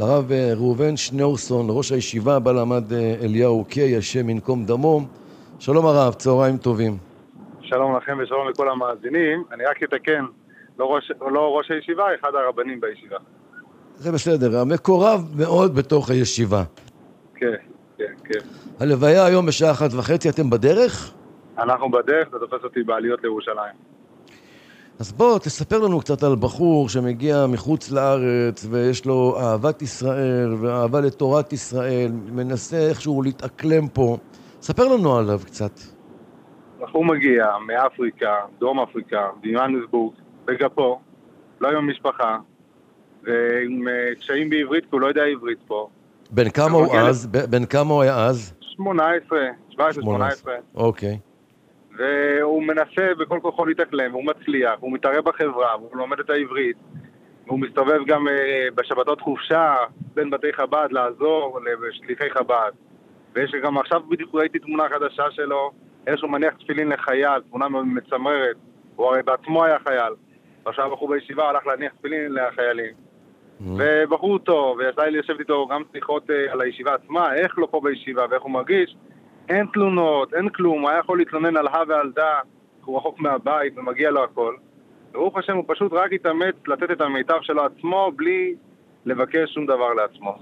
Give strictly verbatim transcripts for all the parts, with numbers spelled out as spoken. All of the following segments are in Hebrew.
לרב ראובן שניאורסון, ראש הישיבה בה למד אליהו קיי, השם ינקום דמו. שלום הרב, צהריים טובים. שלום לכם ושלום לכל המאזינים. אני רק אתקן, לא ראש, לא ראש הישיבה, אחד הרבנים בישיבה. זה בסדר, המקורב מאוד בתוך הישיבה. כן, כן, כן. הלוויה היום בשעה אחת וחצי, אתם בדרך? אנחנו בדרך, זה תופס אותי בעליות לירושלים. אז בוא, תספר לנו קצת על בחור שמגיע מחוץ לארץ ויש לו אהבת ישראל ואהבה לתורת ישראל, מנסה איכשהו להתאקלם פה. ספר לנו עליו קצת. בחור מגיע מאפריקה, דרום אפריקה, ביואנסבורג, בגפו, לא עם המשפחה, ועם קשיים בעברית, כי הוא לא יודע עברית פה. בן כמה הוא אז? בן כמה הוא היה אז? שמונה עשרה, שבע עשרה, שמונה עשרה. אוקיי. והוא מנסה בכל כוחו להתאקלם, והוא מצליח, הוא מתערב בחברה, והוא לומד את העברית, והוא מסתובב גם בשבתות חופשה בין בתי חב"ד לעזור לשליחי חב"ד. ויש גם עכשיו בדיוק ראיתי תמונה חדשה שלו, איך שהוא מניח תפילין לחייל, תמונה מצמררת, הוא הרי בעצמו היה חייל. ועכשיו בחור בישיבה הלך להניח תפילין לחיילים. ובחור טוב, ויצא לי לשבת איתו גם שיחות על הישיבה עצמה, איך לא פה בישיבה ואיך הוא מרגיש. אין תלונות, אין כלום, הוא היה יכול להתלונן על הא ועל דא, הוא רחוק מהבית ומגיע לו הכל. ברוך השם הוא פשוט רק התאמץ לתת את המיטב שלו עצמו בלי לבקש שום דבר לעצמו.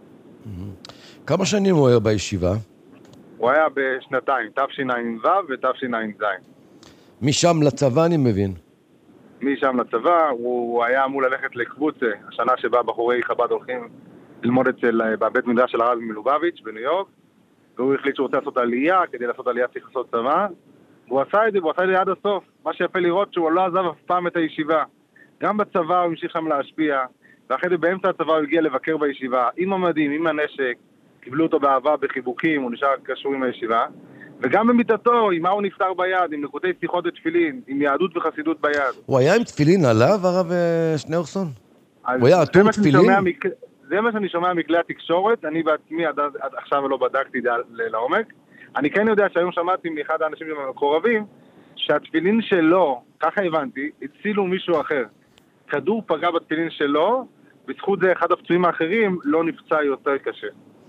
כמה שנים הוא היה בישיבה? הוא היה בשנתיים, תשע"ו ותשע"ז. משם לצבא אני מבין. משם לצבא, הוא היה אמור ללכת לקבוצה, השנה שבה בחורי חב"ד הולכים ללמוד אצל, בבית מדרש של הרב מלובביץ' בניו יורק, והוא החליט שהוא רוצה לעשות עלייה, כדי לעשות עלייה צריך לעשות צבא, והוא עשה את זה, והוא עשה את זה עד הסוף. מה שיפה לראות שהוא לא עזב אף פעם את הישיבה. גם בצבא הוא המשיך שם להשפיע, ואחרי זה באמצע הצבא הוא הגיע לבקר בישיבה, עם המדים, עם הנשק, קיבלו אותו באהבה, בחיבוקים, הוא נשאר קשור עם הישיבה, וגם במיטתו, עם מה הוא נפטר ביד, עם נקודי שיחות ותפילין, עם יהדות וחסידות ביד. הוא היה עם תפילין עליו, הרב שניאורסון? הוא היה עטור תפילין? זה מה שאני שומע מכלי התקשורת, אני בעצמי עד, עד עכשיו לא בדקתי לעומק. אני כן יודע שהיום שמעתי מאחד האנשים המקורבים, שהתפילין שלו, ככה הבנתי, הצילו מישהו אחר. כדור פגע בתפילין שלו, בזכות זה אחד הפצועים האחרים לא נפצע יותר קשה.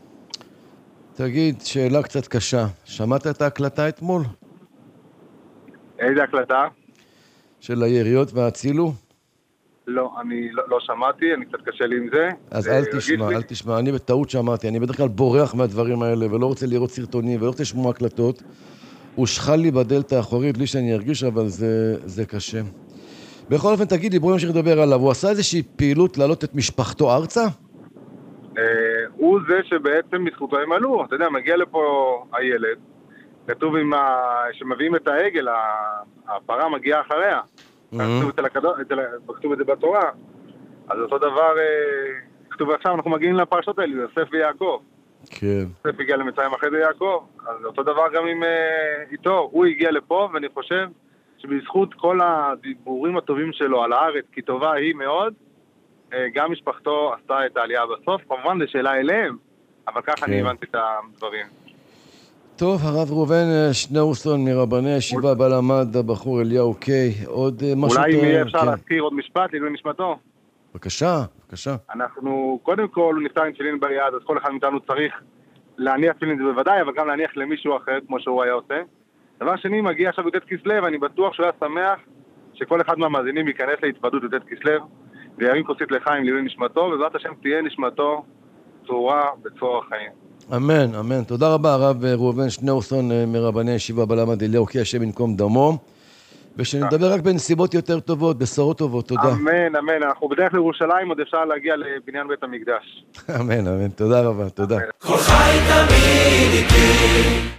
תגיד, שאלה קצת קשה. שמעת את ההקלטה אתמול? איזה הקלטה? של היריות והצילו? לא, אני לא, לא שמעתי, אני קצת קשה לי עם זה. אז אל תשמע, אל תשמע. אני בטעות שמעתי, אני בדרך כלל בורח מהדברים האלה, ולא רוצה לראות סרטונים, ולא רוצה לשמוע הקלטות. הוא שחל לי בדלת האחורית, בלי שאני ארגיש, אבל זה, זה קשה. בכל אופן, תגידי, בואו נמשיך לדבר עליו. הוא עשה איזושהי פעילות להעלות את משפחתו ארצה? הוא זה שבעצם בזכותו הם עלו. אתה יודע, מגיע לפה הילד, כתוב עם ה... שמביאים את העגל, הפרה מגיעה אחריה. כתוב את זה בתורה. אז אותו דבר, כתוב עכשיו, אנחנו מגיעים לפרשות האלה, יוסף ויעקב. כן. יוסף הגיע למצרים אחרי זה יעקב. אז אותו דבר גם עם איתו. הוא הגיע לפה, ואני חושב שבזכות כל הדיבורים הטובים שלו על הארץ, כי טובה היא מאוד, גם משפחתו עשתה את העלייה בסוף. כמובן, זו שאלה אליהם, אבל ככה אני הבנתי את הדברים. טוב, הרב ראובן שניאורסון מרבני הישיבה בה למד הבחור אליהו קיי, עוד משהו... אולי אם יהיה אפשר להזכיר עוד משפט לעילוי נשמתו. בבקשה, בבקשה. אנחנו, קודם כל, הוא נפטר עם תפילין ביד, אז כל אחד מאיתנו צריך להניח תפילין, זה בוודאי, אבל גם להניח למישהו אחר, כמו שהוא היה עושה. דבר שני, מגיע עכשיו י"ט כסלו, ואני בטוח שהוא היה שמח שכל אחד מהמאזינים ייכנס להתוודות י"ט כסלו, וירים כוסית לחיים לעילוי נשמתו, ובעזרת השם תהיה נשמתו צרורה בצרור החיים. אמן, אמן. תודה רבה, הרב ראובן שניאורסון מרבני הישיבה בה למד אליהו קיי, השם ינקום דמו. ושנדבר רק בנסיבות יותר טובות, בשורות טובות. תודה. אמן, אמן. אנחנו בדרך לירושלים, עוד אפשר להגיע לבניין בית המקדש. אמן, אמן. תודה רבה, תודה. כל חי תמיד איתי.